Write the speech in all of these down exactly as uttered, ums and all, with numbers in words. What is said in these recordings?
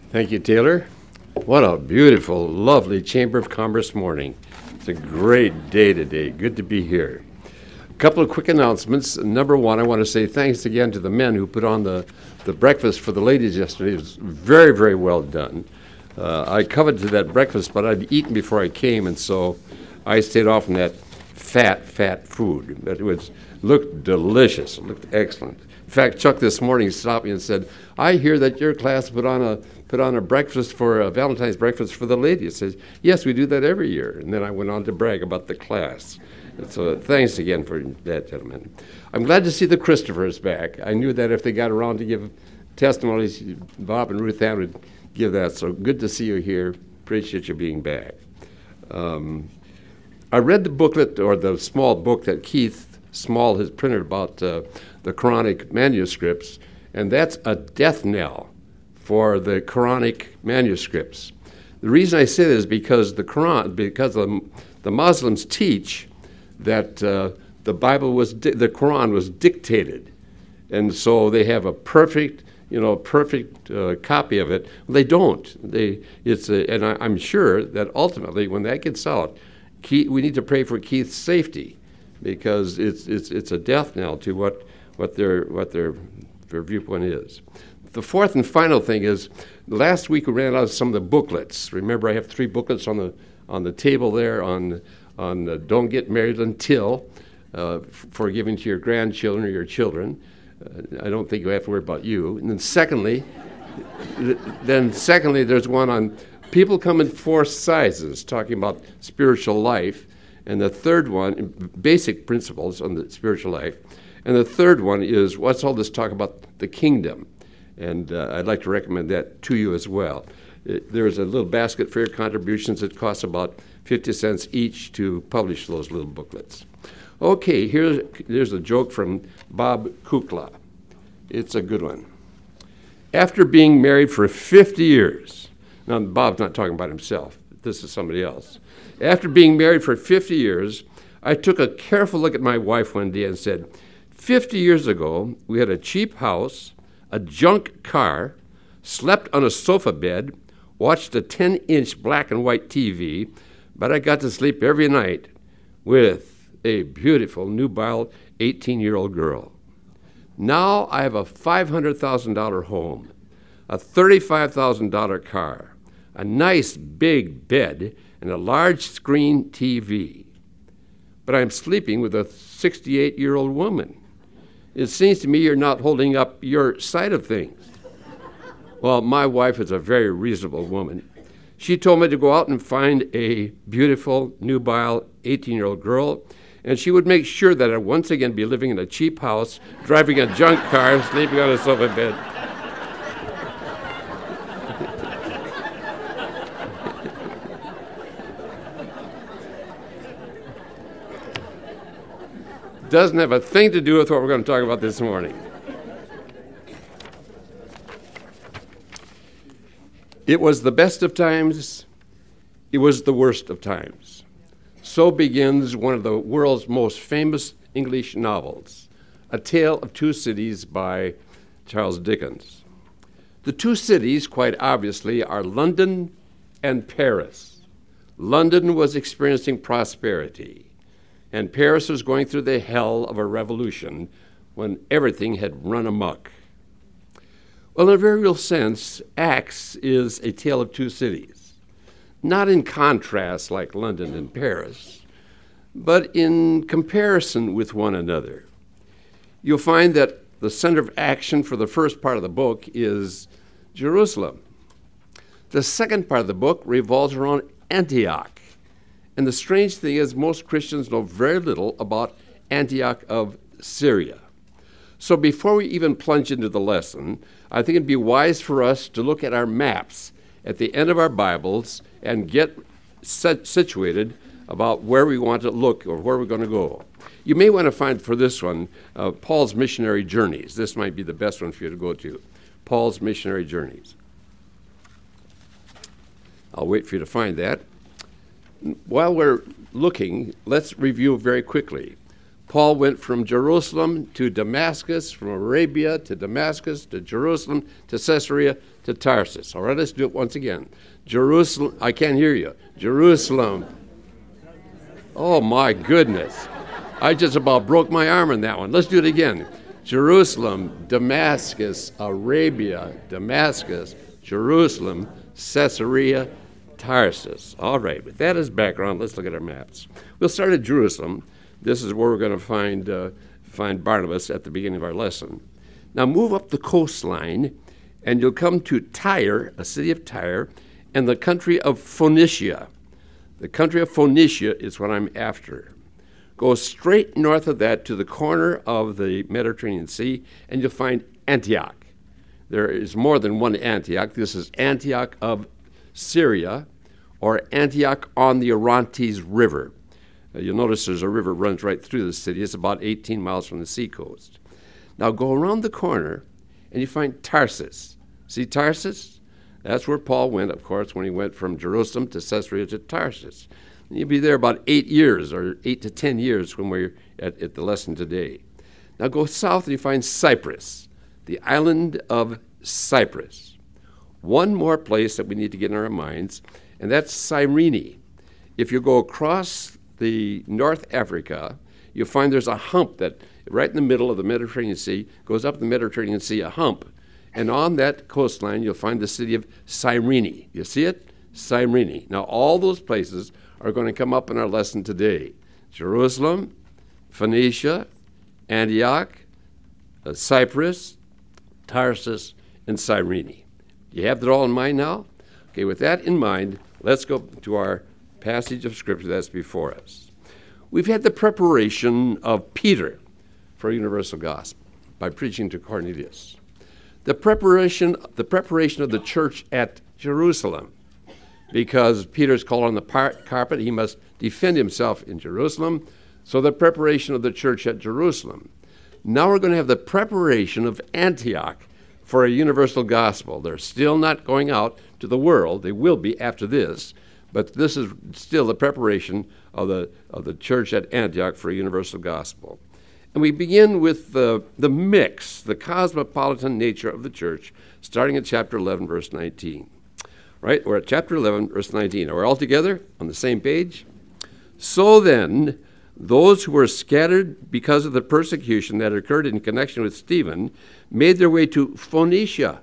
Thank you, Taylor. What a beautiful, lovely Chamber of Commerce morning. It's a great day today. Good to be here. A couple of quick announcements. Number one, I want to say thanks again to the men who put on the, the breakfast for the ladies yesterday. It was very, very well done. Uh, I coveted that breakfast, but I'd eaten before I came, and so I stayed off from that fat, fat food. But it was looked delicious. It looked excellent. In fact, Chuck this morning stopped me and said, I hear that your class put on a put on a breakfast for a Valentine's breakfast for the ladies. Says, yes, we do that every year. And then I went on to brag about the class. And so thanks again for that, gentlemen. I'm glad to see the Christophers back. I knew that if they got around to give testimonies, Bob and Ruth Ann would give that. So good to see you here. Appreciate you being back. Um, I read the booklet, or the small book that Keith Small has printed about uh, the Quranic manuscripts, and that's a death knell for the Quranic manuscripts. The reason I say that is because the Quran, because the, the Muslims teach that uh, the Bible was, di- the Quran was dictated, and so they have a perfect, you know, perfect uh, copy of it. Well, they don't. They, it's, a, and I, I'm sure that ultimately, when that gets out, Keith, we need to pray for Keith's safety, because it's it's it's a death knell to what what their what their their viewpoint is. The fourth and final thing is, last week we ran out of some of the booklets. Remember, I have three booklets on the on the table there on on uh, Don't Get Married Until, uh, f- for giving to your grandchildren or your children. Uh, I don't think you have to worry about you. And then secondly, th- then secondly, there's one on people come in four sizes, talking about spiritual life. And the third one, basic principles on the spiritual life. And the third one is, what's all this talk about the kingdom? And uh, I'd like to recommend that to you as well. It, there's a little basket for your contributions. It costs about fifty cents each to publish those little booklets. Okay, here's, here's a joke from Bob Kukla. It's a good one. After being married for fifty years, now Bob's not talking about himself. This is somebody else. After being married for fifty years, I took a careful look at my wife one day and said, fifty years ago, we had a cheap house, a junk car, slept on a sofa bed, watched a ten-inch black and white T V, but I got to sleep every night with a beautiful, nubile eighteen-year-old girl. Now I have a five hundred thousand dollars home, a thirty-five thousand dollars car, a nice big bed, and a large screen T V. But I'm sleeping with a sixty-eight-year-old woman. It seems to me you're not holding up your side of things. Well, my wife is a very reasonable woman. She told me to go out and find a beautiful, nubile eighteen-year-old girl, and she would make sure that I'd once again be living in a cheap house, driving a junk car, sleeping on a sofa bed. Doesn't have a thing to do with what we're going to talk about this morning. It was the best of times. It was the worst of times. So begins one of the world's most famous English novels, A Tale of Two Cities by Charles Dickens. The two cities, quite obviously, are London and Paris. London was experiencing prosperity, and Paris was going through the hell of a revolution when everything had run amok. Well, in a very real sense, Acts is a tale of two cities, not in contrast like London and Paris, but in comparison with one another. You'll find that the center of action for the first part of the book is Jerusalem. The second part of the book revolves around Antioch. And the strange thing is most Christians know very little about Antioch of Syria. So before we even plunge into the lesson, I think it'd be wise for us to look at our maps at the end of our Bibles and get set, situated about where we want to look or where we're going to go. You may want to find for this one, uh, Paul's Missionary Journeys. This might be the best one for you to go to, Paul's Missionary Journeys. I'll wait for you to find that. While we're looking, let's review very quickly. Paul went from Jerusalem to Damascus, from Arabia to Damascus to Jerusalem to Caesarea to Tarsus. All right, let's do it once again. Jerusalem, I can't hear you. Jerusalem. Oh my goodness. I just about broke my arm on that one. Let's do it again. Jerusalem, Damascus, Arabia, Damascus, Jerusalem, Caesarea, Tarsus. All right, with that as background, let's look at our maps. We'll start at Jerusalem. This is where we're going to find uh, find Barnabas at the beginning of our lesson. Now move up the coastline, and you'll come to Tyre, a city of Tyre, and the country of Phoenicia. The country of Phoenicia is what I'm after. Go straight north of that to the corner of the Mediterranean Sea, and you'll find Antioch. There is more than one Antioch. This is Antioch of Syria, or Antioch on the Orontes River. Uh, you'll notice there's a river runs right through the city. It's about eighteen miles from the seacoast. Now go around the corner, and you find Tarsus. See Tarsus? That's where Paul went, of course, when he went from Jerusalem to Caesarea to Tarsus. And you'll be there about eight years, or eight to ten years when we're at, at the lesson today. Now go south, and you find Cyprus, the island of Cyprus. One more place that we need to get in our minds, and that's Cyrene. If you go across the North Africa, you'll find there's a hump that right in the middle of the Mediterranean Sea, goes up the Mediterranean Sea, a hump. And on that coastline, you'll find the city of Cyrene. You see it? Cyrene. Now, all those places are going to come up in our lesson today. Jerusalem, Phoenicia, Antioch, uh, Cyprus, Tarsus, and Cyrene. You have that all in mind now? Okay, with that in mind, let's go to our passage of Scripture that's before us. We've had the preparation of Peter for a universal gospel by preaching to Cornelius. The preparation, the preparation of the church at Jerusalem, because Peter's called on the par- carpet, he must defend himself in Jerusalem. So the preparation of the church at Jerusalem. Now we're going to have the preparation of Antioch for a universal gospel. They're still not going out to the world. They will be after this, but this is still the preparation of the of the church at Antioch for a universal gospel. And we begin with the, the mix, the cosmopolitan nature of the church, starting at chapter eleven, verse nineteen. Right? We're at chapter eleven, verse nineteen. Are we all together on the same page? So then, those who were scattered because of the persecution that occurred in connection with Stephen made their way to Phoenicia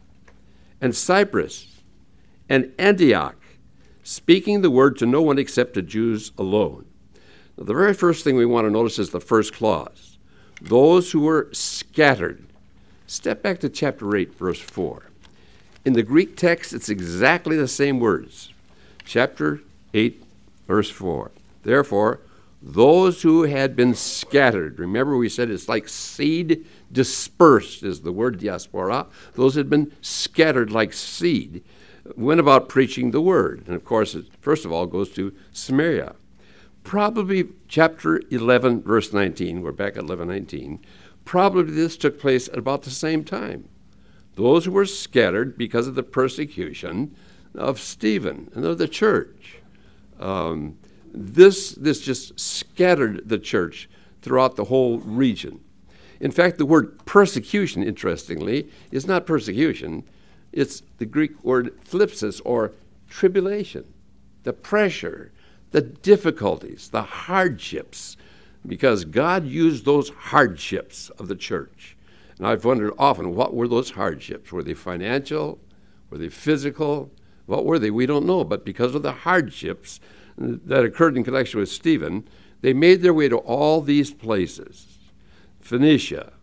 and Cyprus and Antioch, speaking the word to no one except to Jews alone. Now, the very first thing we want to notice is the first clause. Those who were scattered. Step back to chapter eight, verse four. In the Greek text, it's exactly the same words. Chapter eight, verse four. Therefore, those who had been scattered, remember we said it's like seed dispersed is the word diaspora. Those had been scattered like seed, went about preaching the word. And of course, it first of all goes to Samaria. Probably chapter eleven, verse nineteen, we're back at eleven nineteen, probably this took place at about the same time. Those who were scattered because of the persecution of Stephen and of the church. Um, this, this just scattered the church throughout the whole region. In fact, the word persecution, interestingly, is not persecution. It's the Greek word thlipsis, or tribulation, the pressure, the difficulties, the hardships, because God used those hardships of the church. And I've wondered often, what were those hardships? Were they financial? Were they physical? What were they? We don't know. But because of the hardships that occurred in connection with Stephen, they made their way to all these places. Phoenicia,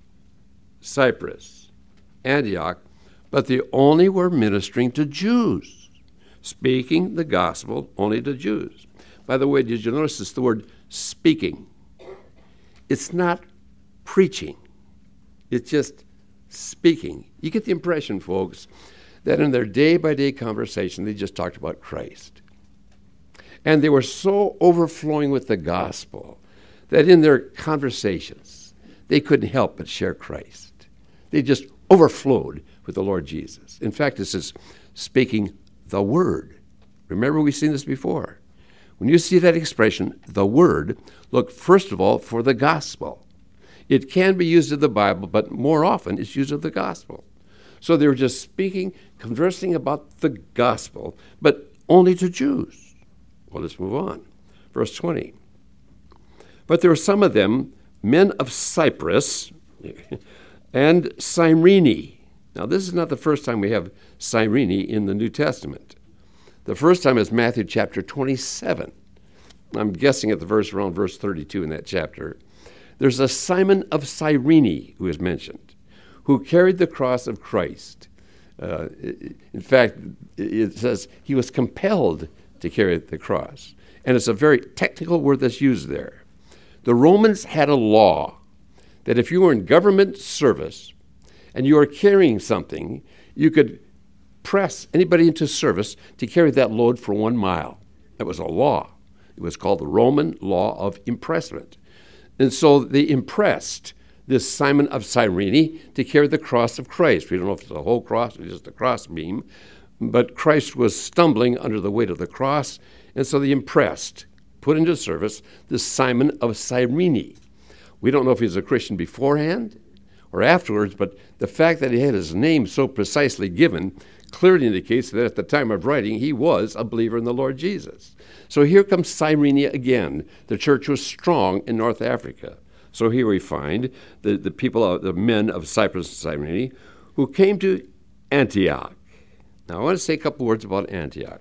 Cyprus, Antioch, but they only were ministering to Jews, speaking the gospel only to Jews. By the way, did you notice it's the word speaking? It's not preaching. It's just speaking. You get the impression, folks, that in their day-by-day conversation, they just talked about Christ. And they were so overflowing with the gospel that in their conversations, they couldn't help but share Christ. They just overflowed with the Lord Jesus. In fact, this is speaking the word. Remember, we've seen this before. When you see that expression, the word, look first of all for the gospel. It can be used in the Bible, but more often it's used of the gospel. So they were just speaking, conversing about the gospel, but only to Jews. Well, let's move on. Verse twenty. But there were some of them, men of Cyprus and Cyrene. Now, this is not the first time we have Cyrene in the New Testament. The first time is Matthew chapter twenty-seven. I'm guessing at the verse around verse thirty-two in that chapter. There's a Simon of Cyrene who is mentioned, who carried the cross of Christ. Uh, in fact, it says he was compelled to carry the cross. And it's a very technical word that's used there. The Romans had a law that if you were in government service and you were carrying something, you could press anybody into service to carry that load for one mile. That was a law. It was called the Roman law of impressment. And so they impressed this Simon of Cyrene to carry the cross of Christ. We don't know if it's the whole cross or just the cross beam, but Christ was stumbling under the weight of the cross, and so they impressed, put into service, this Simon of Cyrene. We don't know if he was a Christian beforehand or afterwards, but the fact that he had his name so precisely given clearly indicates that at the time of writing, he was a believer in the Lord Jesus. So here comes Cyrene again. The church was strong in North Africa. So here we find the, the people, of, the men of Cyprus and Cyrene, who came to Antioch. Now, I want to say a couple words about Antioch.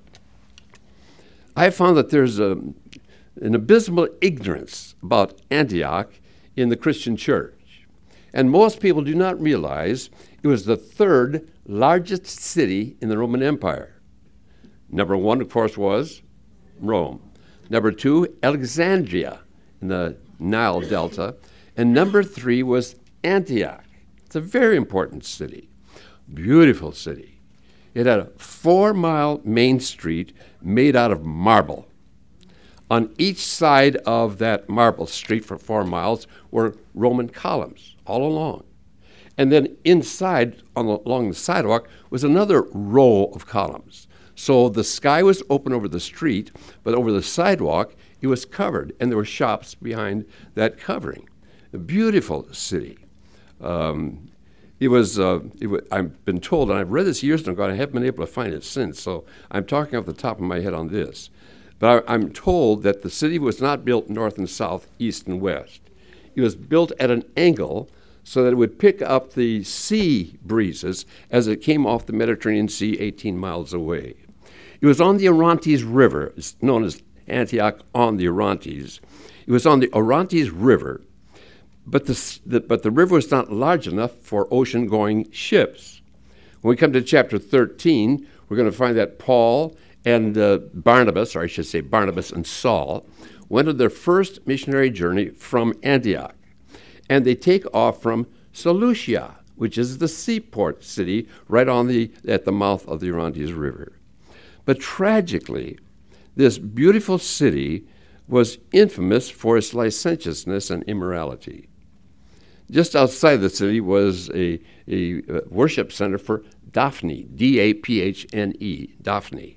I found that there's a, an abysmal ignorance about Antioch in the Christian church. And most people do not realize it was the third largest city in the Roman Empire. Number one, of course, was Rome. Number two, Alexandria in the Nile Delta. And number three was Antioch. It's a very important city, beautiful city. It had a four-mile main street made out of marble. On each side of that marble street for four miles were Roman columns all along. And then inside, on the, along the sidewalk, was another row of columns. So the sky was open over the street, but over the sidewalk, it was covered, and there were shops behind that covering. A beautiful city. Um, it was, uh, it was, I've been told, and I've read this years ago, and I haven't been able to find it since, so I'm talking off the top of my head on this. But I, I'm told that the city was not built north and south, east and west. It was built at an angle so that it would pick up the sea breezes as it came off the Mediterranean Sea eighteen miles away. It was on the Orontes River, it's known as Antioch on the Orontes. It was on the Orontes River, but the, the, but the river was not large enough for ocean-going ships. When we come to chapter thirteen, we're going to find that Paul and uh, Barnabas, or I should say Barnabas and Saul, went on their first missionary journey from Antioch. And they take off from Seleucia, which is the seaport city right on the at the mouth of the Orontes River. But tragically, this beautiful city was infamous for its licentiousness and immorality. Just outside the city was a, a worship center for Daphne, D A P H N E, Daphne,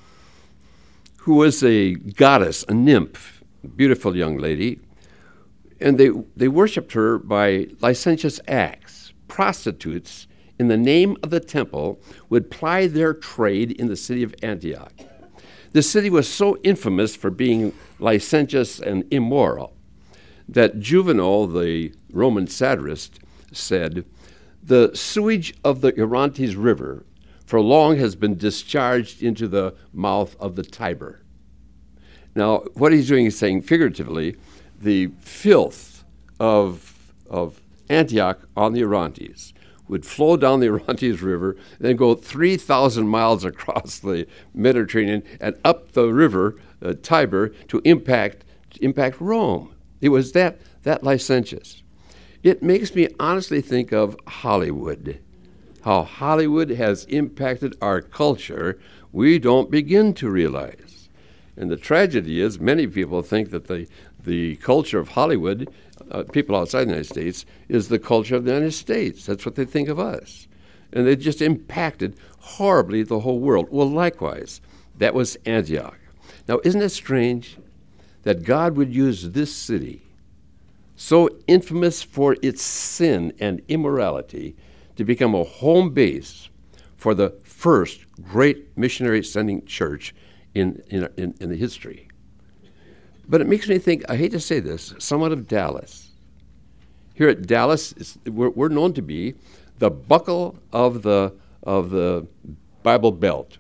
who was a goddess, a nymph, a beautiful young lady. And they, they worshipped her by licentious acts. Prostitutes, in the name of the temple, would ply their trade in the city of Antioch. The city was so infamous for being licentious and immoral that Juvenal, the Roman satirist, said, "The sewage of the Orontes River for long has been discharged into the mouth of the Tiber." Now, what he's doing is saying figuratively, the filth of, of Antioch on the Orontes would flow down the Orontes River, then go three thousand miles across the Mediterranean and up the river, uh, Tiber, to impact, to impact Rome. It was that, that licentious. It makes me honestly think of Hollywood, how Hollywood has impacted our culture we don't begin to realize. And the tragedy is many people think that the The culture of Hollywood, uh, people outside the United States, is the culture of the United States. That's what they think of us. And they just impacted horribly the whole world. Well, likewise, that was Antioch. Now, isn't it strange that God would use this city, so infamous for its sin and immorality, to become a home base for the first great missionary sending church in, in, in, in the history? But it makes me think, I hate to say this, somewhat of Dallas. Here at Dallas, it's, we're, we're known to be the buckle of the, of the Bible Belt.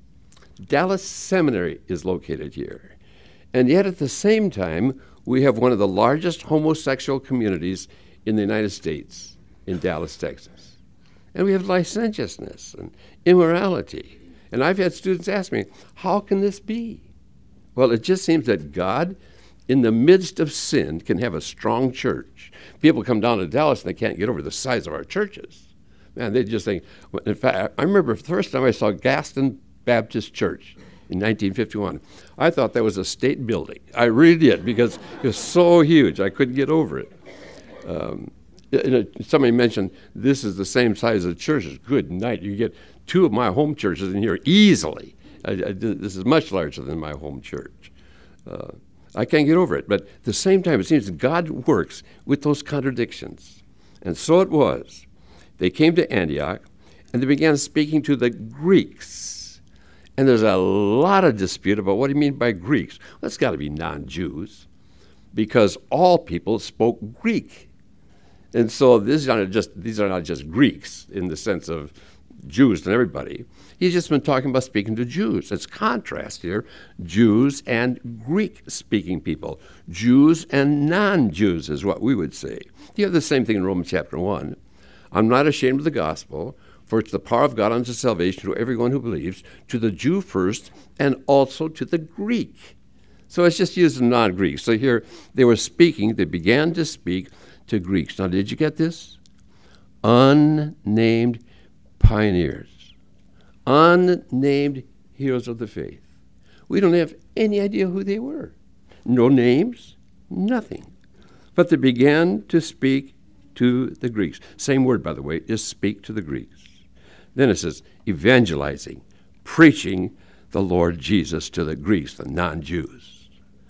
Dallas Seminary is located here. And yet at the same time, we have one of the largest homosexual communities in the United States, in Dallas, Texas. And we have licentiousness and immorality. And I've had students ask me, how can this be? Well, it just seems that God, in the midst of sin, can have a strong church. People come down to Dallas and they can't get over the size of our churches. Man, they just think, in fact, I remember the first time I saw Gaston Baptist Church in nineteen fifty-one. I thought that was a state building. I really did, because it was so huge, I couldn't get over it. Um, you know, somebody mentioned this is the same size as churches. Good night. You get two of my home churches in here easily. I, I, this is much larger than my home church. Uh, I can't get over it. But at the same time, it seems God works with those contradictions. And so it was. They came to Antioch, and they began speaking to the Greeks. And there's a lot of dispute about what do you mean by Greeks. Well, that's got to be non-Jews, because all people spoke Greek. And so these are not just these are not just Greeks in the sense of Jews and everybody. He's just been talking about speaking to Jews. It's contrast here, Jews and Greek-speaking people. Jews and non-Jews is what we would say. You have the same thing in Romans chapter one. I'm not ashamed of the gospel, for it's the power of God unto salvation to everyone who believes, to the Jew first, and also to the Greek. So it's just used in non-Greeks. So here they were speaking, they began to speak to Greeks. Now, did you get this? Unnamed pioneers, unnamed heroes of the faith. We don't have any idea who they were. No names, nothing. But they began to speak to the Greeks. Same word, by the way, is speak to the Greeks. Then it says evangelizing, preaching the Lord Jesus to the Greeks, the non-Jews.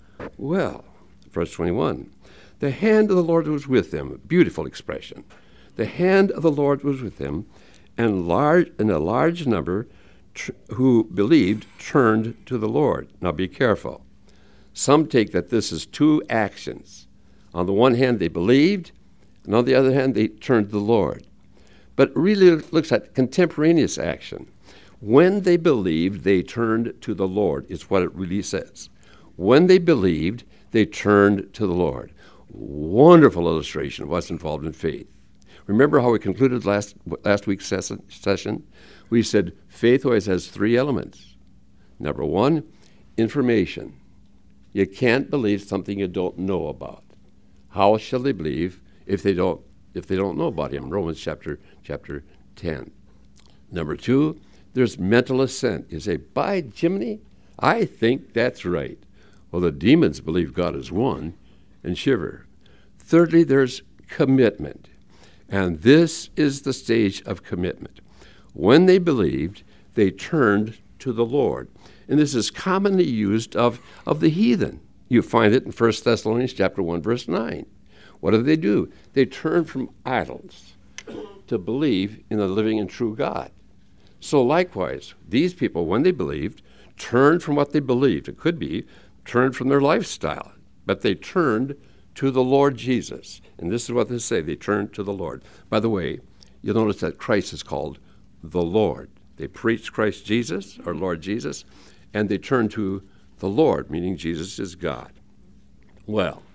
Well, verse twenty-one, the hand of the Lord was with them. Beautiful expression. The hand of the Lord was with them, and large and a large number tr- who believed turned to the Lord. Now be careful. Some take that this is two actions. On the one hand, they believed, and on the other hand, they turned to the Lord. But it really looks at contemporaneous action. When they believed, they turned to the Lord, is what it really says. When they believed, they turned to the Lord. Wonderful illustration of what's involved in faith. Remember how we concluded last last week's session? We said faith always has three elements. Number one, information. You can't believe something you don't know about. How shall they believe if they don't if they don't know about him? Romans chapter chapter ten. Number two, there's mental assent. You say, by Jiminy, I think that's right. Well, the demons believe God is one and shiver. Thirdly, there's commitment. And this is the stage of commitment. When they believed, they turned to the Lord. And this is commonly used of, of the heathen. You find it in First Thessalonians chapter one, verse nine. What do they do? They turn from idols to believe in the living and true God. So likewise, these people, when they believed, turned from what they believed. It could be turned from their lifestyle, but they turned to the Lord Jesus. And this is what they say, they turned to the Lord. By the way, you'll notice that Christ is called the Lord. They preached Christ Jesus, or Lord Jesus, and they turned to the Lord, meaning Jesus is God. Well,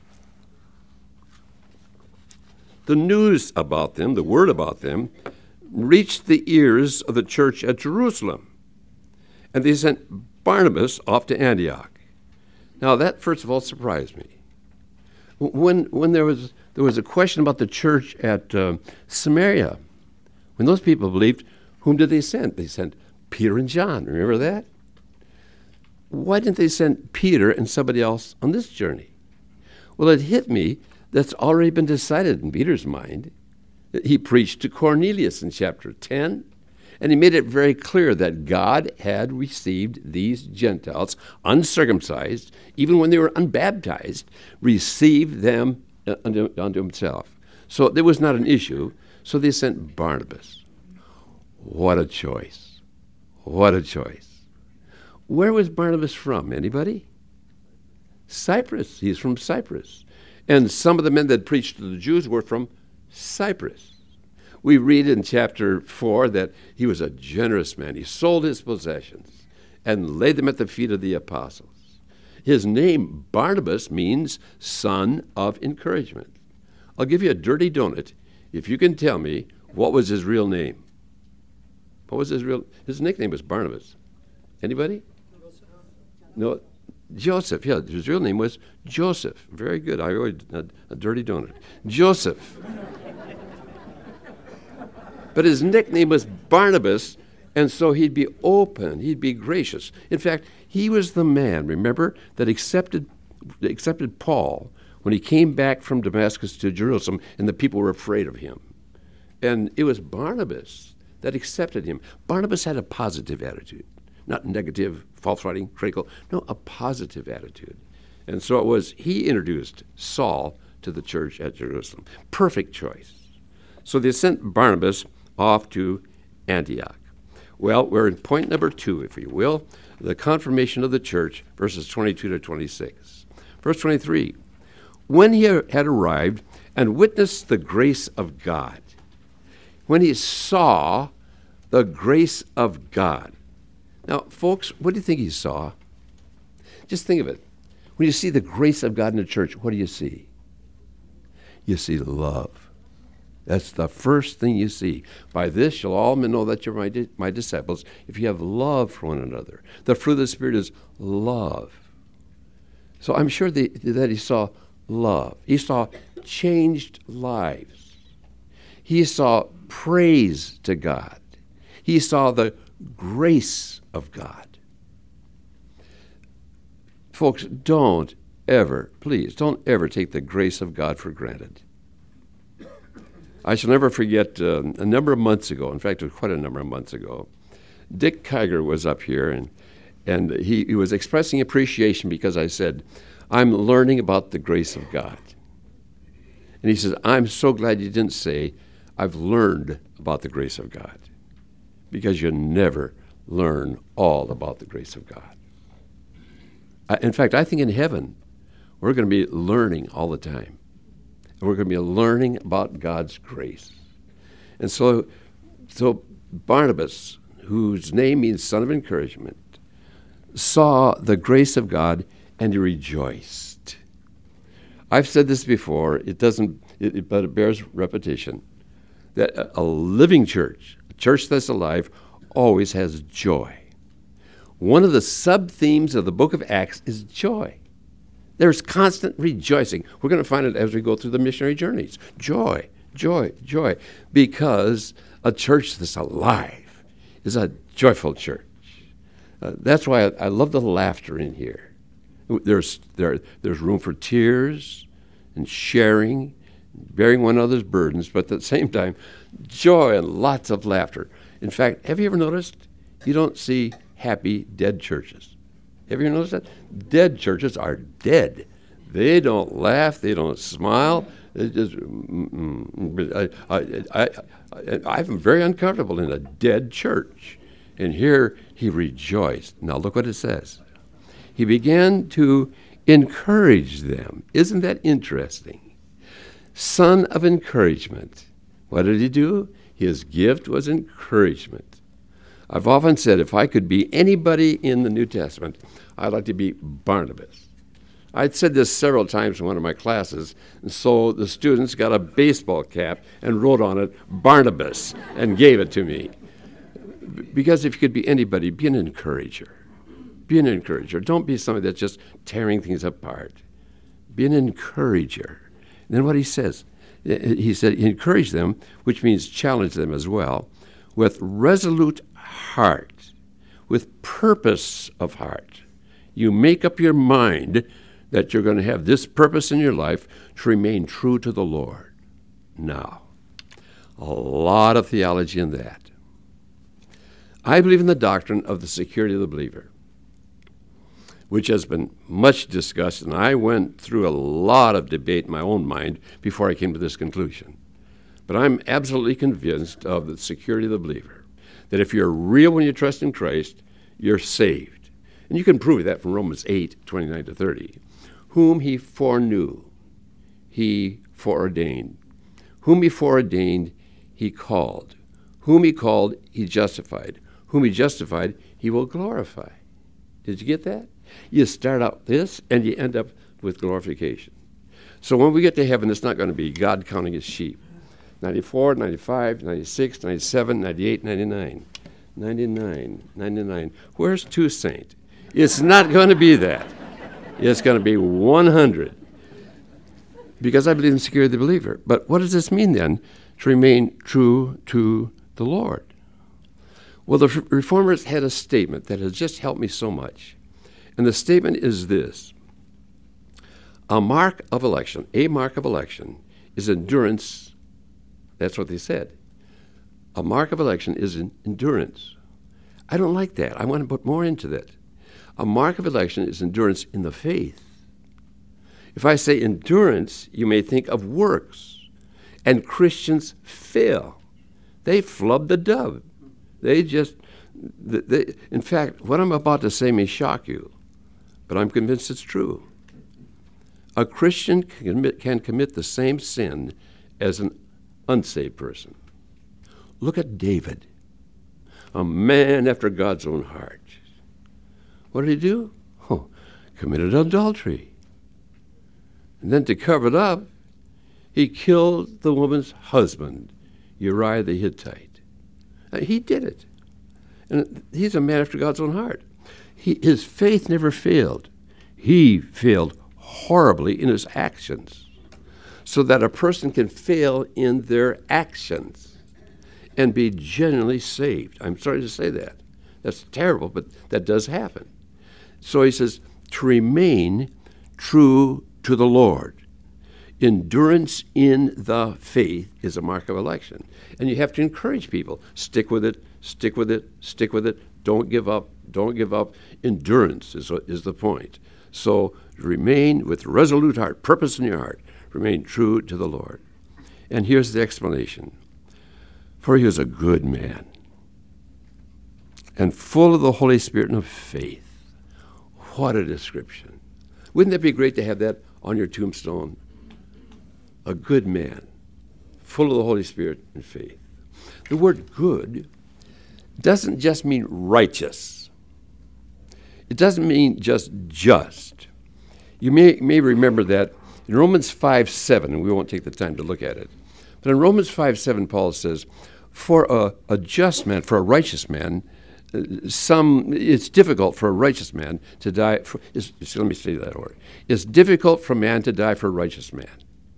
the news about them, the word about them, reached the ears of the church at Jerusalem. And they sent Barnabas off to Antioch. Now that, first of all, surprised me. When when there was there was a question about the church at uh, Samaria, when those people believed, whom did they send? They sent Peter and John. Remember that? Why didn't they send Peter and somebody else on this journey? Well, it hit me that's already been decided in Peter's mind. He preached to Cornelius in chapter ten, And he made it very clear that God had received these Gentiles, uncircumcised, even when they were unbaptized, received them unto, unto himself. So there was not an issue. So they sent Barnabas. What a choice. What a choice. Where was Barnabas from? Anybody? Cyprus. He's from Cyprus. And some of the men that preached to the Jews were from Cyprus. We read in chapter four that he was a generous man. He sold his possessions and laid them at the feet of the apostles. His name, Barnabas, means son of encouragement. I'll give you a dirty donut if you can tell me what was his real name. What was his real? His nickname was Barnabas. Anybody? No, Joseph. Yeah, his real name was Joseph. Very good. I always a, a dirty donut. Joseph. But his nickname was Barnabas, and so he'd be open. He'd be gracious. In fact, he was the man. Remember that accepted accepted Paul when he came back from Damascus to Jerusalem, and the people were afraid of him. And it was Barnabas that accepted him. Barnabas had a positive attitude, not negative, false-writing, critical. No, a positive attitude. And so it was, he introduced Saul to the church at Jerusalem. Perfect choice. So they sent Barnabas off to Antioch. Well, we're in point number two, if you will, the confirmation of the church, verses twenty-two to twenty-six. Verse twenty-three, when he had arrived and witnessed the grace of God, when he saw the grace of God. Now, folks, what do you think he saw? Just think of it. When you see the grace of God in the church, what do you see? You see love. That's the first thing you see. By this shall all men know that you're my, di- my disciples, if you have love for one another. The fruit of the Spirit is love. So I'm sure the, that he saw love. He saw changed lives. He saw praise to God. He saw the grace of God. Folks, don't ever, please, don't ever take the grace of God for granted. I shall never forget uh, a number of months ago, in fact, it was quite a number of months ago, Dick Kiger was up here, and, and he, he was expressing appreciation because I said, I'm learning about the grace of God. And he says, I'm so glad you didn't say, I've learned about the grace of God, because you never learn all about the grace of God. I, in fact, I think in heaven, we're going to be learning all the time. And we're going to be learning about God's grace. And so, so Barnabas, whose name means son of encouragement, saw the grace of God and he rejoiced. I've said this before, it doesn't, it, it, but it bears repetition, that a, a living church, a church that's alive, always has joy. One of the sub-themes of the book of Acts is joy. There's constant rejoicing. We're going to find it as we go through the missionary journeys. Joy, joy, joy. Because a church that's alive is a joyful church. Uh, that's why I, I love the laughter in here. There's, there, there's room for tears and sharing, bearing one another's burdens, but at the same time, joy and lots of laughter. In fact, have you ever noticed you don't see happy, dead churches? Have you ever noticed that? Dead churches are dead. They don't laugh. They don't smile. They just, I, I, I, I, I'm very uncomfortable in a dead church. And here he rejoiced. Now look what it says. He began to encourage them. Isn't that interesting? Son of encouragement. What did he do? His gift was encouragement. I've often said if I could be anybody in the New Testament, I'd like to be Barnabas. I'd said this several times in one of my classes, and so the students got a baseball cap and wrote on it, Barnabas, and gave it to me. Because if you could be anybody, be an encourager. Be an encourager. Don't be somebody that's just tearing things apart. Be an encourager. And then what he says, he said, encourage them, which means challenge them as well, with resolute heart, with purpose of heart. You make up your mind that you're going to have this purpose in your life to remain true to the Lord. Now, a lot of theology in that. I believe in the doctrine of the security of the believer, which has been much discussed, and I went through a lot of debate in my own mind before I came to this conclusion. But I'm absolutely convinced of the security of the believer, that if you're real when you trust in Christ, you're saved. And you can prove that from Romans eight, twenty-nine to thirty. Whom he foreknew, he foreordained. Whom he foreordained, he called. Whom he called, he justified. Whom he justified, he will glorify. Did you get that? You start out this, and you end up with glorification. So when we get to heaven, it's not going to be God counting his sheep. ninety-four, ninety-five, ninety-six, ninety-seven, ninety-eight, ninety-nine. ninety-nine, ninety-nine. Where's Toussaint? It's not going to be that. It's going to be one hundred. Because I believe in the security of the believer. But what does this mean then, to remain true to the Lord? Well, the Reformers had a statement that has just helped me so much. And the statement is this: a mark of election, a mark of election is endurance. That's what they said. A mark of election is in endurance. I don't like that. I want to put more into that. A mark of election is endurance in the faith. If I say endurance, you may think of works. And Christians fail. They flub the dove. They just, they, in fact, what I'm about to say may shock you, but I'm convinced it's true. A Christian can commit, can commit the same sin as an unsaved person. Look at David, a man after God's own heart. What did he do? Oh, committed adultery. And then to cover it up, he killed the woman's husband, Uriah the Hittite. Uh, he did it. And he's a man after God's own heart. He, his faith never failed. He failed horribly in his actions, so that a person can fail in their actions and be genuinely saved. I'm sorry to say that. That's terrible, but that does happen. So he says, to remain true to the Lord. Endurance in the faith is a mark of election. And you have to encourage people. Stick with it, stick with it, stick with it. Don't give up, don't give up. Endurance is, is the point. So remain with resolute heart, purpose in your heart. Remain true to the Lord. And here's the explanation. For he was a good man and full of the Holy Spirit and of faith. What a description. Wouldn't that be great to have that on your tombstone? A good man, full of the Holy Spirit and faith. The word good doesn't just mean righteous. It doesn't mean just just. You may, may remember that in Romans five seven, and we won't take the time to look at it, but in Romans five seven, Paul says, for a, a just man, for a righteous man, uh, some it's difficult for a righteous man to die. For, is, let me say that order. It's difficult for a man to die for a righteous man.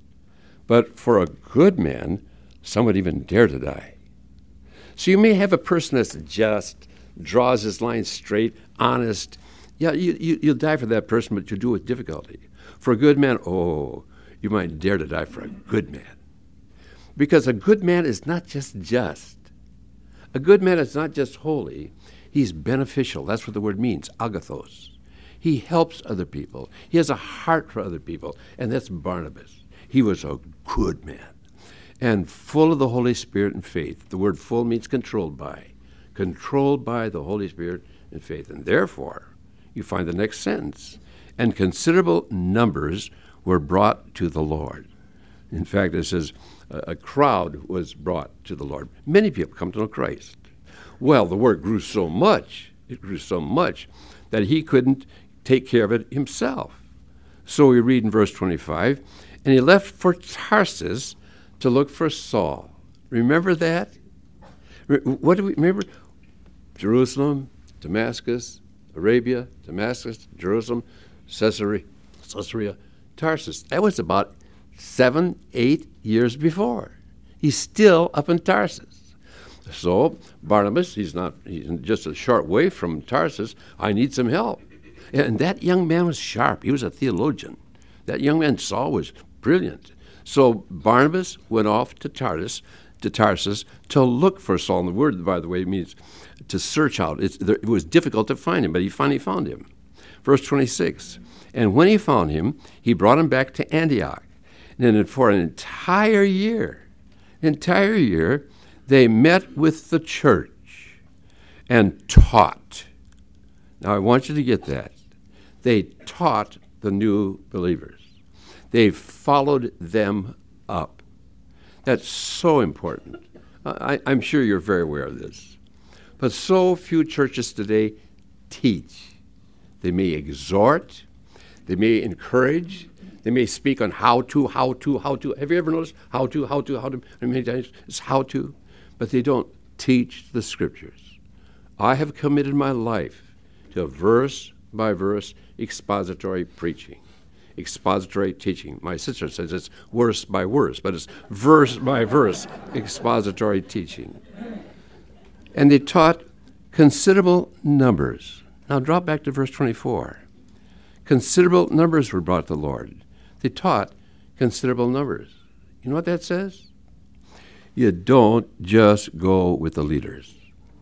But for a good man, some would even dare to die. So you may have a person that's just, draws his line straight, honest. Yeah, you, you, you'll die for that person, but you'll do it with difficulty. For a good man, oh, you might dare to die for a good man. Because a good man is not just just. A good man is not just holy. He's beneficial. That's what the word means, agathos. He helps other people. He has a heart for other people, and that's Barnabas. He was a good man and full of the Holy Spirit and faith. The word full means controlled by. Controlled by the Holy Spirit and faith. And therefore, you find the next sentence. And considerable numbers were brought to the Lord. In fact, it says a, a crowd was brought to the Lord. Many people come to know Christ. Well, the word grew so much, it grew so much, that he couldn't take care of it himself. So we read in verse twenty-five, and he left for Tarsus to look for Saul. Remember that? What do we remember? Jerusalem, Damascus, Arabia, Damascus, Jerusalem, Caesarea, Caesarea, Tarsus. That was about seven, eight years before. He's still up in Tarsus. So Barnabas, he's not, he's just a short way from Tarsus. I need some help. And that young man was sharp. He was a theologian. That young man, Saul, was brilliant. So Barnabas went off to Tarsus to Tarsus to look for Saul. And the word, by the way, means to search out. It's, it was difficult to find him, but he finally found him. Verse twenty-six, and when he found him, he brought him back to Antioch. And then for an entire year, entire year, they met with the church and taught. Now, I want you to get that. They taught the new believers. They followed them up. That's so important. I, I'm sure you're very aware of this. But so few churches today teach. They may exhort. They may encourage. They may speak on how to, how to, how to. Have you ever noticed how to, how to, how to? Many times it's how to. But they don't teach the Scriptures. I have committed my life to verse by verse expository preaching, expository teaching. My sister says it's verse by verse, but it's verse by verse expository teaching. And they taught considerable numbers. Now drop back to verse twenty-four. Considerable numbers were brought to the Lord. They taught considerable numbers. You know what that says? You don't just go with the leaders.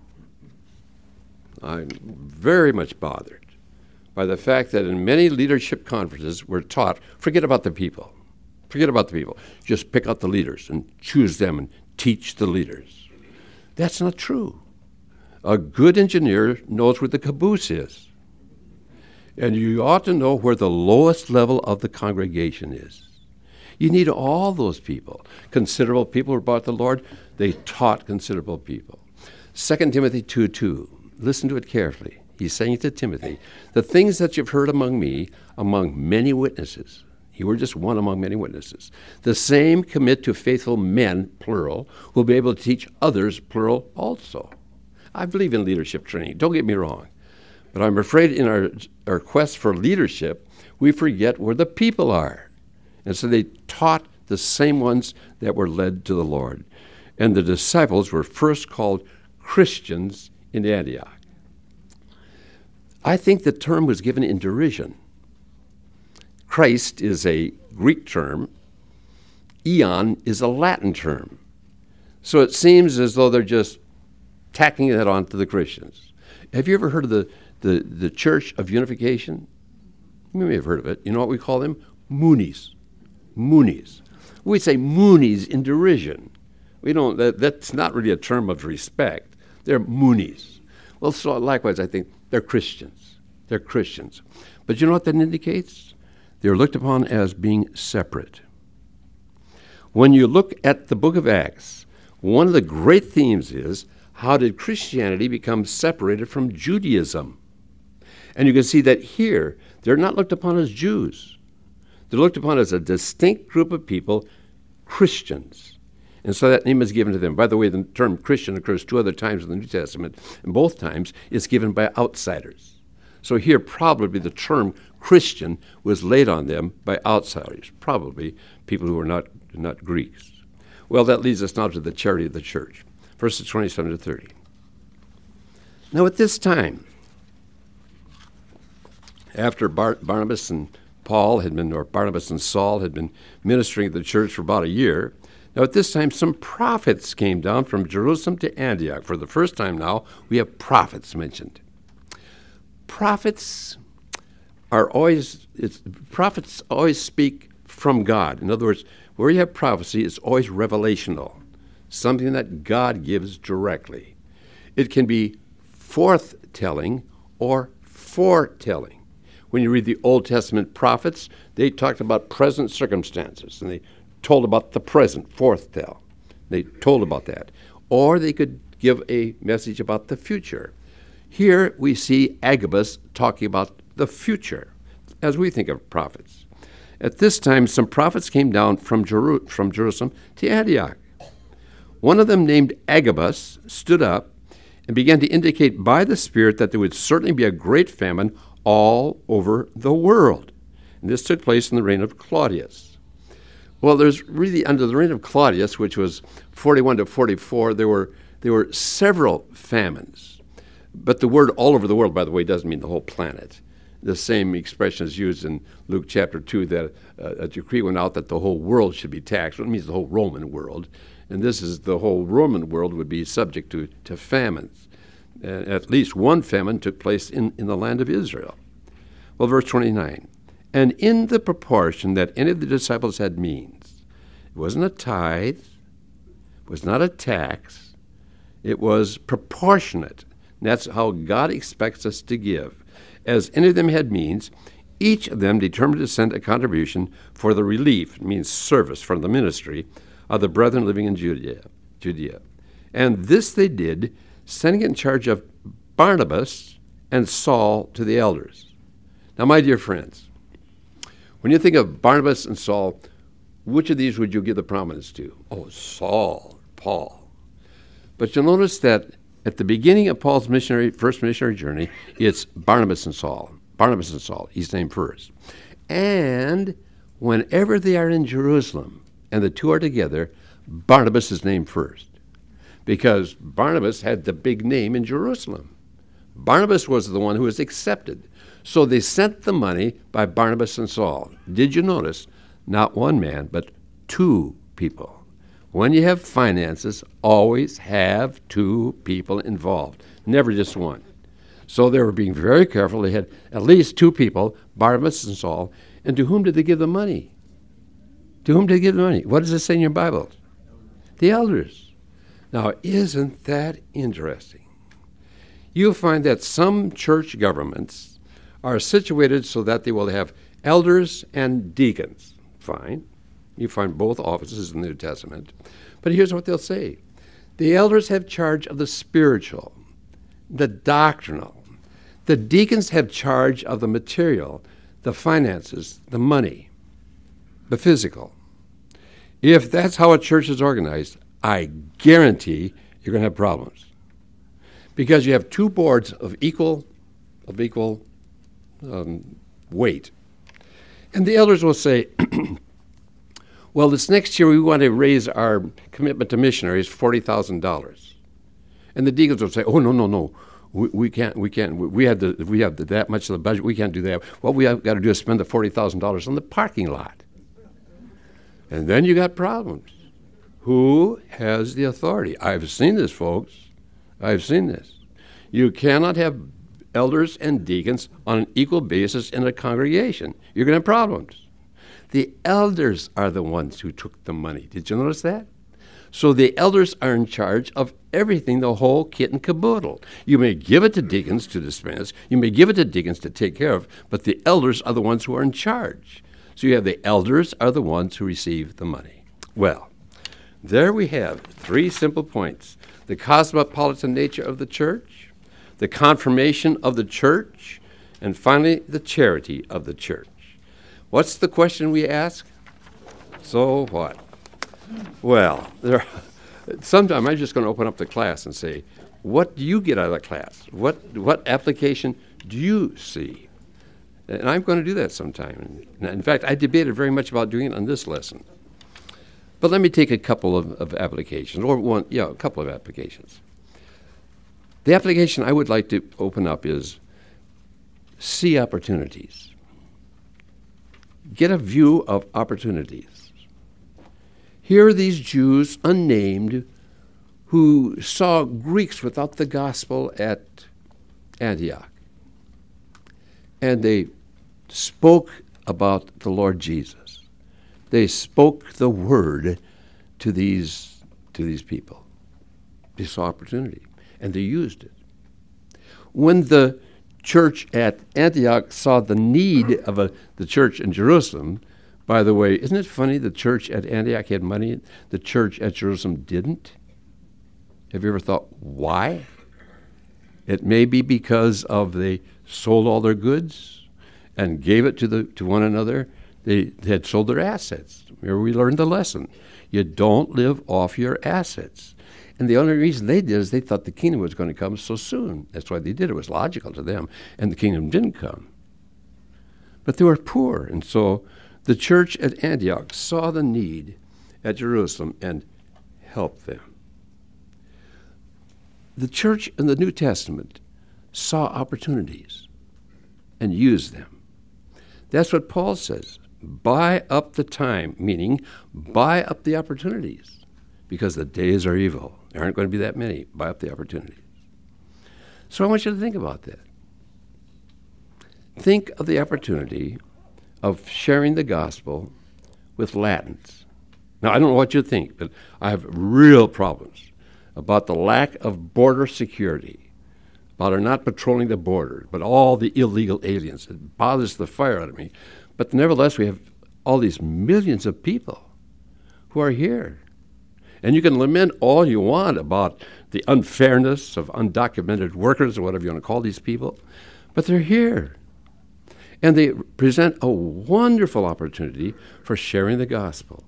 I'm very much bothered by the fact that in many leadership conferences we're taught, forget about the people. Forget about the people. Just pick out the leaders and choose them and teach the leaders. That's not true. A good engineer knows where the caboose is. And you ought to know where the lowest level of the congregation is. You need all those people. Considerable people were brought to the Lord. They taught considerable people. Second Timothy two two. Listen to it carefully. He's saying to Timothy, the things that you've heard among me, among many witnesses. You were just one among many witnesses. The same commit to faithful men, plural, who will be able to teach others, plural, also. I believe in leadership training. Don't get me wrong. But I'm afraid in our, our quest for leadership, we forget where the people are. And so they taught the same ones that were led to the Lord. And the disciples were first called Christians in Antioch. I think the term was given in derision. Christ is a Greek term. Eon is a Latin term. So it seems as though they're just tacking that on to the Christians. Have you ever heard of the, the, the Church of Unification? You may have heard of it. You know what we call them? Moonies. Moonies. We say Moonies in derision. We don't. That, that's not really a term of respect. They're Moonies. Well, so likewise, I think they're Christians. They're Christians. But you know what that indicates? They're looked upon as being separate. When you look at the book of Acts, one of the great themes is, how did Christianity become separated from Judaism? And you can see that here, they're not looked upon as Jews. They're looked upon as a distinct group of people, Christians. And so that name is given to them. By the way, the term Christian occurs two other times in the New Testament, and both times it's given by outsiders. So here, probably the term Christian was laid on them by outsiders, probably people who were not, not Greeks. Well, that leads us now to the charity of the church. Verses twenty-seven to thirty. Now at this time, after Bar- Barnabas and Paul had been, or Barnabas and Saul had been ministering at the church for about a year, now at this time some prophets came down from Jerusalem to Antioch. For the first time now, we have prophets mentioned. Prophets are always, it's, prophets always speak from God. In other words, where you have prophecy, it's always revelational. Something that God gives directly. It can be forthtelling or foretelling. When you read the Old Testament prophets, they talked about present circumstances, and they told about the present, forthtell. They told about that. Or they could give a message about the future. Here we see Agabus talking about the future, as we think of prophets. At this time, some prophets came down from, Jeru- from Jerusalem to Antioch. One of them, named Agabus, stood up and began to indicate by the Spirit that there would certainly be a great famine all over the world. And this took place in the reign of Claudius. Well, there's really, under the reign of Claudius, which was forty-one to forty-four, there were, there were several famines. But the word all over the world, by the way, doesn't mean the whole planet. The same expression is used in Luke chapter two, that uh, a decree went out that the whole world should be taxed. Well, it means the whole Roman world. And this is the whole Roman world would be subject to, to famines. Uh, at least one famine took place in, in the land of Israel. Well, verse twenty-nine, and in the proportion that any of the disciples had means, it wasn't a tithe, it was not a tax, it was proportionate. And that's how God expects us to give. As any of them had means, each of them determined to send a contribution for the relief, it means service from the ministry, of the brethren living in Judea. Judea. And this they did, sending it in charge of Barnabas and Saul to the elders. Now, my dear friends, when you think of Barnabas and Saul, which of these would you give the prominence to? Oh, Saul, Paul. But you'll notice that at the beginning of Paul's missionary first missionary journey, it's Barnabas and Saul. Barnabas and Saul, he's named first. And whenever they are in Jerusalem and the two are together, Barnabas is named first, because Barnabas had the big name in Jerusalem. Barnabas was the one who was accepted. So they sent the money by Barnabas and Saul. Did you notice? Not one man, but two people. When you have finances, always have two people involved, never just one. So they were being very careful. They had at least two people, Barnabas and Saul. And to whom did they give the money? To whom did they give the money? What does it say in your Bible? The elders. Now, isn't that interesting? You'll find that some church governments are situated so that they will have elders and deacons. Fine. You find both offices in the New Testament. But here's what they'll say. The elders have charge of the spiritual, the doctrinal. The deacons have charge of the material, the finances, the money, the physical. If that's how a church is organized, I guarantee you're going to have problems. Because you have two boards of equal, of equal um, weight. And the elders will say, well, this next year we want to raise our commitment to missionaries forty thousand dollars. And the deacons will say, oh, no, no, no. We, we can't, we can't, we have, the, we have the, that much of the budget, we can't do that. What we have got to do is spend the forty thousand dollars on the parking lot. And then you got problems. Who has the authority? I've seen this, folks. I've seen this. You cannot have elders and deacons on an equal basis in a congregation. You're going to have problems. The elders are the ones who took the money. Did you notice that? So the elders are in charge of everything, the whole kit and caboodle. You may give it to deacons to dispense. You may give it to deacons to take care of, but the elders are the ones who are in charge. So you have the elders are the ones who receive the money. Well, there we have three simple points. The cosmopolitan nature of the church, the confirmation of the church, and finally, the charity of the church. What's the question we ask? So what? Well, there, sometime I'm just going to open up the class and say, what do you get out of the class? What what application do you see? And I'm going to do that sometime. In fact, I debated very much about doing it on this lesson. But let me take a couple of, of applications, or one, yeah, a couple of applications. The application I would like to open up is see opportunities. Get a view of opportunities. Here are these Jews, unnamed, who saw Greeks without the gospel at Antioch. And they spoke about the Lord Jesus. They spoke the word to these, to these people. They saw opportunity, and they used it. When the church at Antioch saw the need of a, the church in Jerusalem, by the way, isn't it funny the church at Antioch had money, the church at Jerusalem didn't? Have you ever thought, why? It may be because of they sold all their goods and gave it to the to one another. They, they had sold their assets. Remember, we learned the lesson. You don't live off your assets. And the only reason they did is they thought the kingdom was going to come so soon. That's why they did it. It was logical to them. And the kingdom didn't come. But they were poor. And so the church at Antioch saw the need at Jerusalem and helped them. The church in the New Testament saw opportunities and used them. That's what Paul says. Buy up the time, meaning buy up the opportunities. because the days are evil. There aren't going to be that many. Buy up the opportunity. So I want you to think about that. Think of the opportunity of sharing the gospel with Latins. Now, I don't know what you think, but I have real problems about the lack of border security, about our not patrolling the border, but all the illegal aliens. It bothers the fire out of me. But nevertheless, we have all these millions of people who are here. And you can lament all you want about the unfairness of undocumented workers or whatever you want to call these people, but they're here. And they present a wonderful opportunity for sharing the gospel.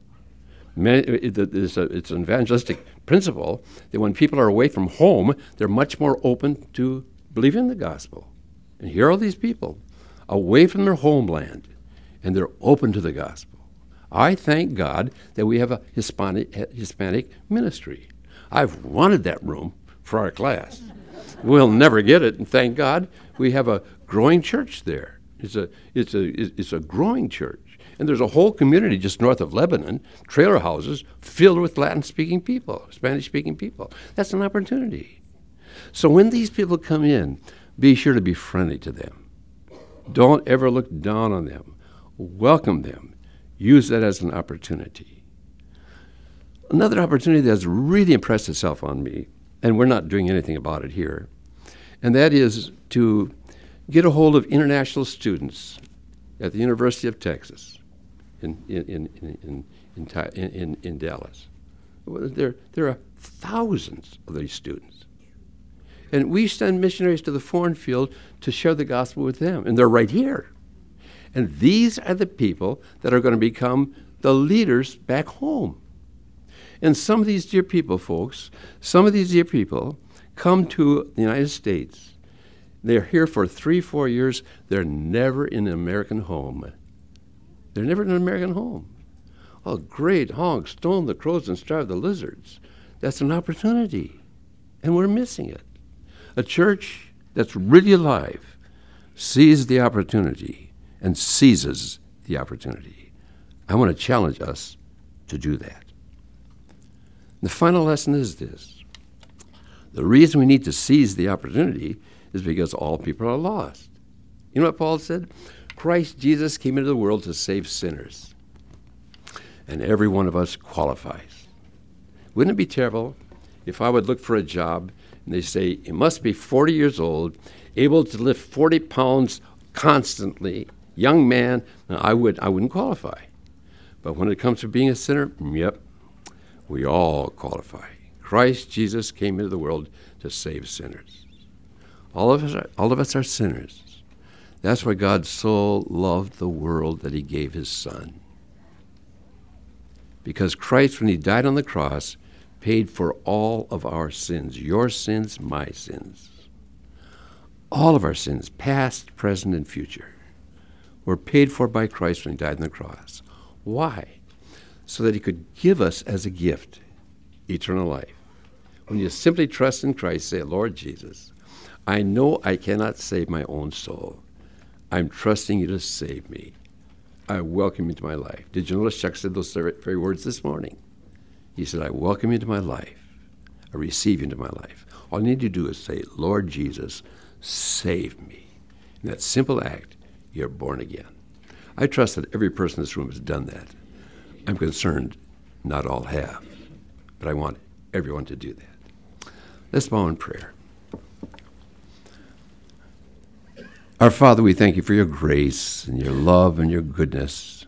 It's an evangelistic principle that when people are away from home, they're much more open to believing the gospel. And here are these people away from their homeland, and they're open to the gospel. I thank God that we have a Hispanic, Hispanic ministry. I've wanted that room for our class. We'll never get it, and thank God we have a growing church there. It's a, it's a, it's a growing church. And there's a whole community just north of Lebanon, trailer houses filled with Latin-speaking people, Spanish-speaking people. That's an opportunity. So when these people come in, be sure to be friendly to them. Don't ever look down on them. Welcome them. Use that as an opportunity. Another opportunity that has really impressed itself on me, and we're not doing anything about it here, and that is to get a hold of international students at the University of Texas in in in in in, in, in, in Dallas. There, there are thousands of these students. And we send missionaries to the foreign field to share the gospel with them, and they're right here. And these are the people that are going to become the leaders back home. And some of these dear people, folks, some of these dear people come to the United States. They're here for three, four years. They're never in an American home. They're never in an American home. Oh, great, honk, stone the crows and starve the lizards. That's an opportunity, and we're missing it. A church that's really alive sees the opportunity and seizes the opportunity. I want to challenge us to do that. The final lesson is this. The reason we need to seize the opportunity is because all people are lost. You know what Paul said? Christ Jesus came into the world to save sinners. And every one of us qualifies. Wouldn't it be terrible if I would look for a job and they say, you must be forty years old, able to lift forty pounds constantly, young man? Now, I, would, I wouldn't qualify. But when it comes to being a sinner, yep, we all qualify. Christ Jesus came into the world to save sinners. All of us are, all of us are sinners. That's why God so loved the world that he gave his Son. Because Christ, when he died on the cross, paid for all of our sins, your sins, my sins. All of our sins, past, present, and future, were paid for by Christ when he died on the cross. Why? So that he could give us as a gift eternal life. When you simply trust in Christ, say, Lord Jesus, I know I cannot save my own soul. I'm trusting you to save me. I welcome you into my life. Did you notice Chuck said those very words this morning? He said, I welcome you into my life. I receive you into my life. All you need to do is say, Lord Jesus, save me. In that simple act, you're born again. I trust that every person in this room has done that. I'm concerned not all have, but I want everyone to do that. Let's bow in prayer. Our Father, we thank you for your grace and your love and your goodness.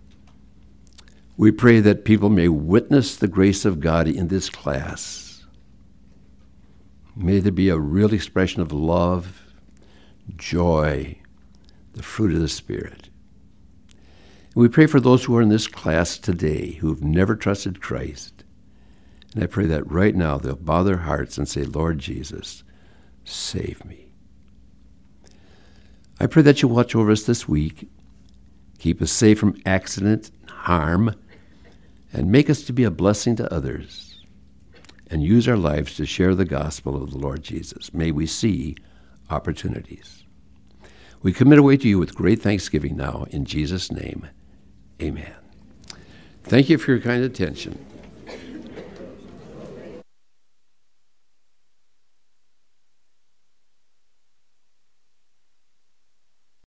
We pray that people may witness the grace of God in this class. May there be a real expression of love, joy, the fruit of the Spirit. And we pray for those who are in this class today who have never trusted Christ. And I pray that right now they'll bow their hearts and say, Lord Jesus, save me. I pray that you'll watch over us this week, keep us safe from accident, harm, and make us to be a blessing to others, and use our lives to share the gospel of the Lord Jesus. May we see opportunities. We commit away to you with great thanksgiving now, in Jesus' name, amen. Thank you for your kind attention.